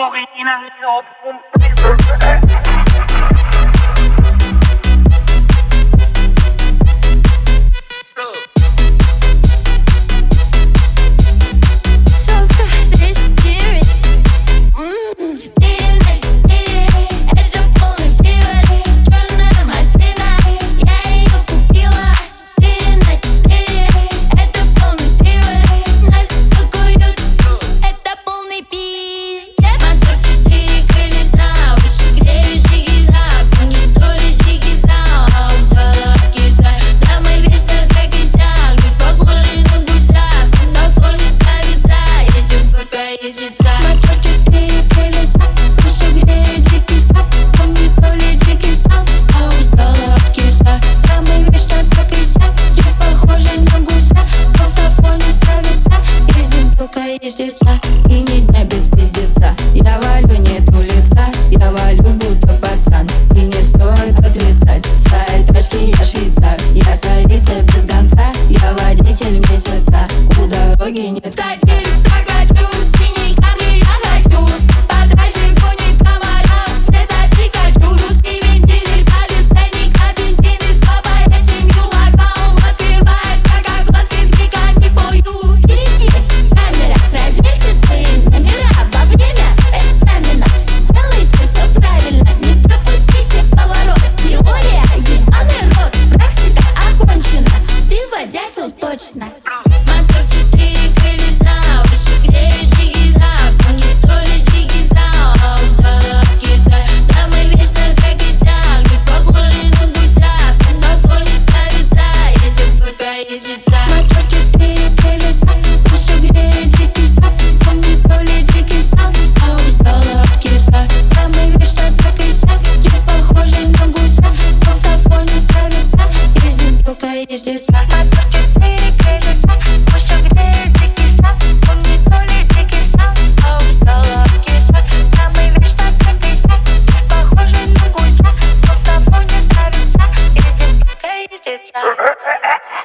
moving in a little boom. И ни дня без пиздеца. Я валю, нету лица. Я валю, будто пацан. И не стоит отрицать. Своей тачки я швейцар. Я царица без гонца. Я водитель месяца. У дороги нет. Садись, прокачу, синий камни я хочу. По трассе гонит комара, цвета Пикачу. Русский Вин Дизель, полицейник, а бензин из папа. Я семью локаум открывается, как глазки с кликами for you. Впереди камера, проверьте свои номера. Во время экзамена сделайте все правильно. Не пропустите поворот. Теория, ебаный рот. Практика окончена. Ты водятел точно. Мотор 4 колеса, выше греют дикий зап. Мониторы дикий саунд, головки за. Да мы вечно так и сяк, ведь похожи на гуся. На фоне ставится, едем пока ездится. Мотор 4 колеса, выше греет дикий зап. Мониторы дикий саунд, головки за. Да мы вечно так и сяк, ведь похожи на гуся. На фоне ставится, едем пока ездится. Похожи на гуся, на фоне ставится, едем пока ездится.